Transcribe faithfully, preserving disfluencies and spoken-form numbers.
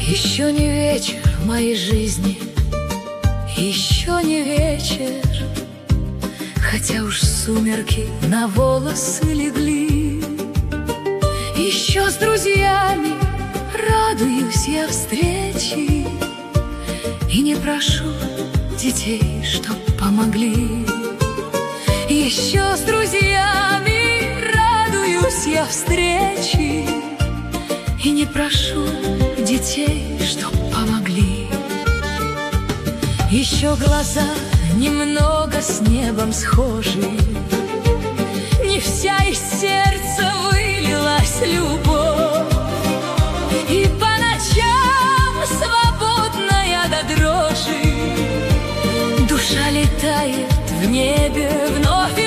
Еще не вечер моей жизни, еще не вечер, хотя уж сумерки на волосы легли. Еще с друзьями радуюсь я встрече и не прошу детей, чтоб помогли. Еще с друзьями радуюсь я встрече и не прошу детей, чтоб помогли. Еще глаза немного с небом схожи, не вся из сердца вылилась любовь. И по ночам свободная до дрожи душа летает в небе вновь.